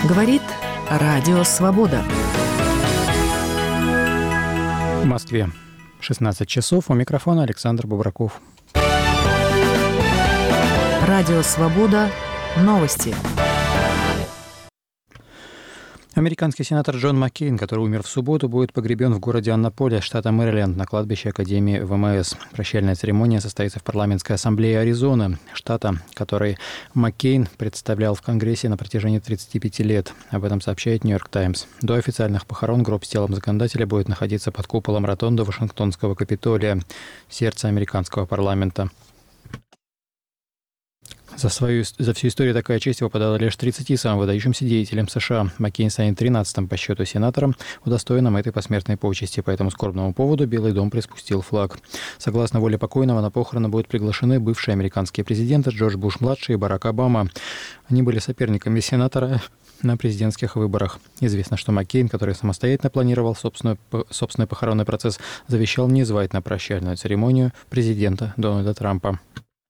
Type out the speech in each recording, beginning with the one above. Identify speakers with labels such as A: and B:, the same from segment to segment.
A: Говорит Радио Свобода.
B: В Москве 16 часов. У микрофона Александр Бубраков.
A: Радио Свобода. Новости.
B: Американский сенатор Джон Маккейн, который умер в субботу, будет погребен в городе Аннаполе, штата Мэриленд, на кладбище Академии ВМС. Прощальная церемония состоится в парламентской ассамблее Аризоны, штата, который Маккейн представлял в Конгрессе на протяжении 35 лет. Об этом сообщает «Нью-Йорк Таймс». До официальных похорон гроб с телом законодателя будет находиться под куполом ротонды Вашингтонского Капитолия, в сердце американского парламента. За всю историю такая честь выпадала лишь 30 самым выдающимся деятелям США. Маккейн станет 13-м по счету сенатором, удостоенным этой посмертной почести. По этому скорбному поводу Белый дом приспустил флаг. Согласно воле покойного, на похороны будут приглашены бывшие американские президенты Джордж Буш-младший и Барак Обама. Они были соперниками сенатора на президентских выборах. Известно, что Маккейн, который самостоятельно планировал собственный похоронный процесс, завещал не звать на прощальную церемонию президента Дональда Трампа.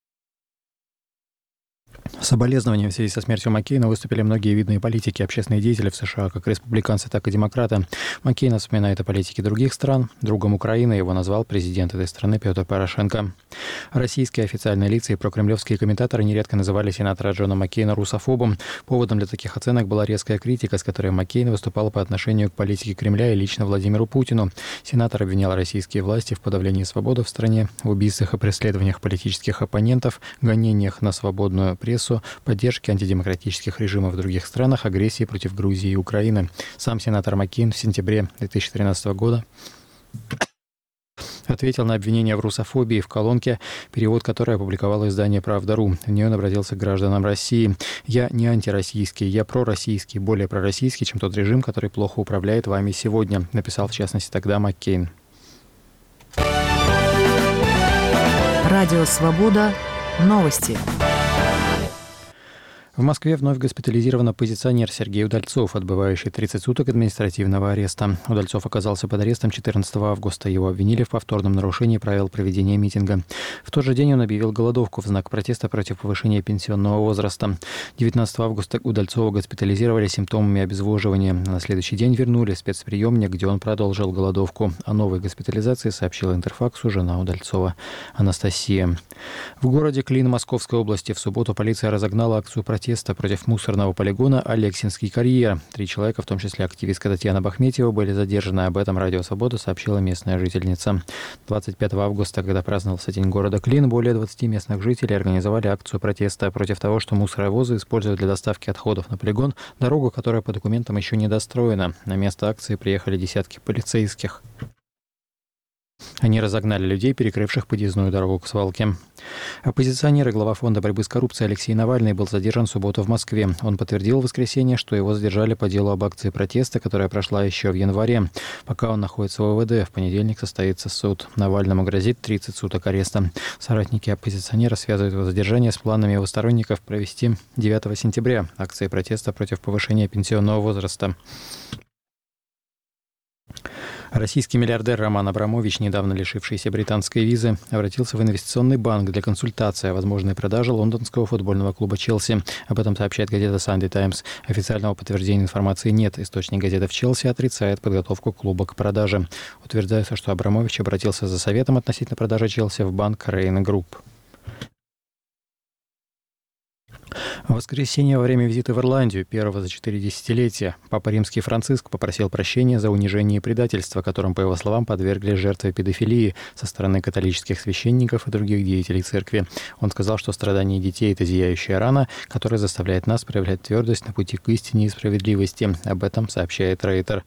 B: Соболезнования в связи со смертью Маккейна выступили многие видные политики и общественные деятели в США, как республиканцы, так и демократы. Маккейн вспоминает о политике других стран. Другом Украины его назвал президент этой страны Петр Порошенко. Российские официальные лица и прокремлевские комментаторы нередко называли сенатора Джона Маккейна русофобом. Поводом для таких оценок была резкая критика, с которой Маккейн выступал по отношению к политике Кремля и лично Владимиру Путину. Сенатор обвинял российские власти в подавлении свободы в стране, в убийствах и преследованиях политических оппонентов, гонениях на свободную прессу, поддержке антидемократических режимов в других странах, агрессии против Грузии и Украины. Сам сенатор Маккейн в сентябре 2013 года ответил на обвинения в русофобии в колонке, перевод которой опубликовало издание «Правда.ру». В нее он обратился к гражданам России. «Я не антироссийский, я пророссийский, более пророссийский, чем тот режим, который плохо управляет вами сегодня», написал в частности тогда Маккейн.
A: Радио Свобода. Новости.
B: В Москве вновь госпитализирован оппозиционер Сергей Удальцов, отбывающий 30 суток административного ареста. Удальцов оказался под арестом 14 августа. Его обвинили в повторном нарушении правил проведения митинга. В тот же день он объявил голодовку в знак протеста против повышения пенсионного возраста. 19 августа Удальцова госпитализировали с симптомами обезвоживания. На следующий день вернули в спецприемник, где он продолжил голодовку. О новой госпитализации сообщила Интерфаксу жена Удальцова Анастасия. В городе Клин Московской области в субботу полиция разогнала акцию протеста против мусорного полигона «Алексинский карьер». 3 человека, в том числе активистка Татьяна Бахметьева, были задержаны. Об этом Радио Свобода сообщила местная жительница. 25 августа, когда праздновался День города Клин, более 20 местных жителей организовали акцию протеста против того, что мусоровозы используют для доставки отходов на полигон дорогу, которая по документам еще не достроена. На место акции приехали десятки полицейских. Они разогнали людей, перекрывших подъездную дорогу к свалке. Оппозиционер и глава фонда борьбы с коррупцией Алексей Навальный был задержан в субботу в Москве. Он подтвердил в воскресенье, что его задержали по делу об акции протеста, которая прошла еще в январе. Пока он находится в ОВД, в понедельник состоится суд. Навальному грозит 30 суток ареста. Соратники оппозиционера связывают его задержание с планами его сторонников провести 9 сентября акции протеста против повышения пенсионного возраста. Российский миллиардер Роман Абрамович, недавно лишившийся британской визы, обратился в инвестиционный банк для консультации о возможной продаже лондонского футбольного клуба «Челси». Об этом сообщает газета «Sunday Times». Официального подтверждения информации нет. Источник газеты в Челси отрицает подготовку клуба к продаже. Утверждается, что Абрамович обратился за советом относительно продажи «Челси» в банк Rain Group. В воскресенье во время визита в Ирландию, первого за 4 десятилетия, Папа Римский Франциск попросил прощения за унижение и предательство, которым, по его словам, подвергли жертвы педофилии со стороны католических священников и других деятелей церкви. Он сказал, что страдания детей – это зияющая рана, которая заставляет нас проявлять твердость на пути к истине и справедливости. Об этом сообщает Рейтер.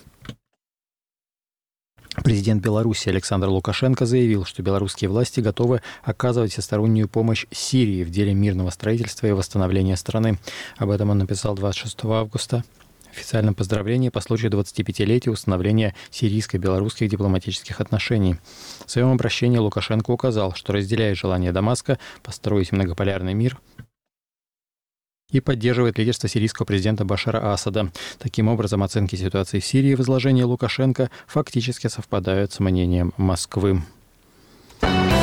B: Президент Беларуси Александр Лукашенко заявил, что белорусские власти готовы оказывать всестороннюю помощь Сирии в деле мирного строительства и восстановления страны. Об этом он написал 26 августа в официальном поздравлении по случаю 25-летия установления сирийско-белорусских дипломатических отношений. В своем обращении Лукашенко указал, что разделяет желание Дамаска построить многополярный мир и поддерживает лидерство сирийского президента Башара Асада. Таким образом, оценки ситуации в Сирии в изложении Лукашенко фактически совпадают с мнением Москвы.